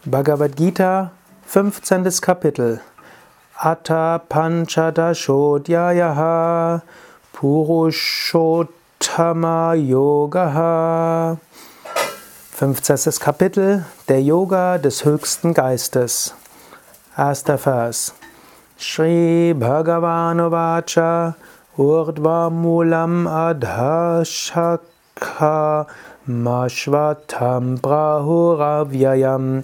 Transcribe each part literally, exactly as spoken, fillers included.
Bhagavad Gita, fünfzehntes Kapitel. Atha Panchadashodhyayaha Purushottama Yogaha. fünfzehntes Kapitel, der Yoga des höchsten Geistes. Erster Vers. Shri Bhagavan Ovacha Urdhva Mulam Adhashakha Mashvatam Prahuravyayam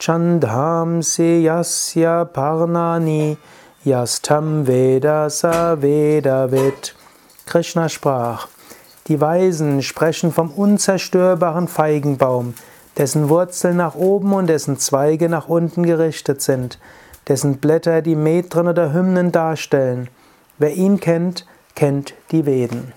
Chandhamsi Yasya Parnani Yastam Veda Sa Vedavid. Krishna sprach: Die Weisen sprechen vom unzerstörbaren Feigenbaum, dessen Wurzeln nach oben und dessen Zweige nach unten gerichtet sind, dessen Blätter die Metren oder Hymnen darstellen. Wer ihn kennt, kennt die Veden.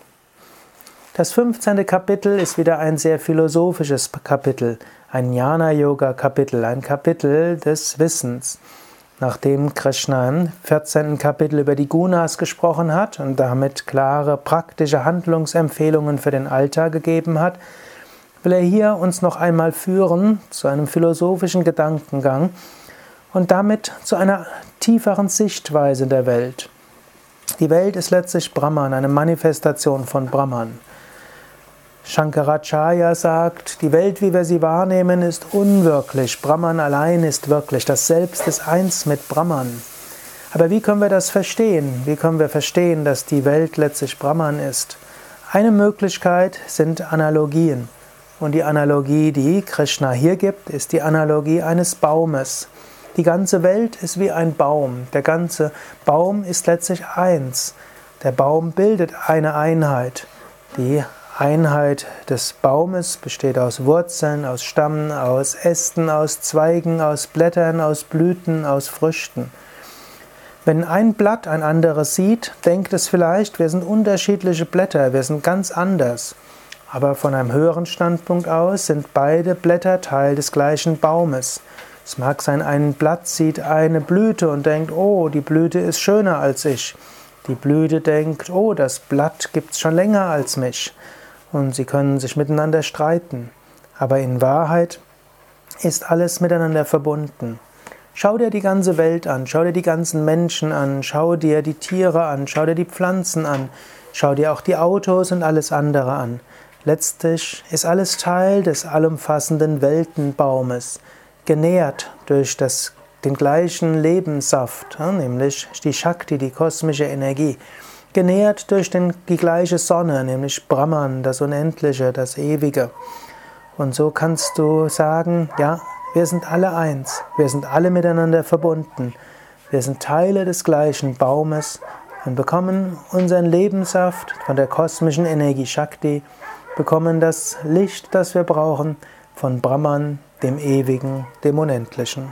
Das fünfzehnte Kapitel ist wieder ein sehr philosophisches Kapitel, ein Jnana-Yoga-Kapitel, ein Kapitel des Wissens. Nachdem Krishna im vierzehnten Kapitel über die Gunas gesprochen hat und damit klare praktische Handlungsempfehlungen für den Alltag gegeben hat, will er hier uns noch einmal führen zu einem philosophischen Gedankengang und damit zu einer tieferen Sichtweise der Welt. Die Welt ist letztlich Brahman, eine Manifestation von Brahman. Shankaracharya sagt, die Welt, wie wir sie wahrnehmen, ist unwirklich. Brahman allein ist wirklich. Das Selbst ist eins mit Brahman. Aber wie können wir das verstehen? Wie können wir verstehen, dass die Welt letztlich Brahman ist? Eine Möglichkeit sind Analogien. Und die Analogie, die Krishna hier gibt, ist die Analogie eines Baumes. Die ganze Welt ist wie ein Baum. Der ganze Baum ist letztlich eins. Der Baum bildet eine Einheit. Die Einheit des Baumes besteht aus Wurzeln, aus Stamm, aus Ästen, aus Zweigen, aus Blättern, aus Blüten, aus Früchten. Wenn ein Blatt ein anderes sieht, denkt es vielleicht, wir sind unterschiedliche Blätter, wir sind ganz anders. Aber von einem höheren Standpunkt aus sind beide Blätter Teil des gleichen Baumes. Es mag sein, ein Blatt sieht eine Blüte und denkt, oh, die Blüte ist schöner als ich. Die Blüte denkt, oh, das Blatt gibt es schon länger als mich. Und sie können sich miteinander streiten. Aber in Wahrheit ist alles miteinander verbunden. Schau dir die ganze Welt an, schau dir die ganzen Menschen an, schau dir die Tiere an, schau dir die Pflanzen an, schau dir auch die Autos und alles andere an. Letztlich ist alles Teil des allumfassenden Weltenbaumes, genährt durch das, den gleichen Lebenssaft, nämlich die Shakti, die kosmische Energie. Genährt durch den, die gleiche Sonne, nämlich Brahman, das Unendliche, das Ewige. Und so kannst du sagen, ja, wir sind alle eins, wir sind alle miteinander verbunden, wir sind Teile des gleichen Baumes und bekommen unseren Lebenssaft von der kosmischen Energie Shakti, bekommen das Licht, das wir brauchen, von Brahman, dem Ewigen, dem Unendlichen.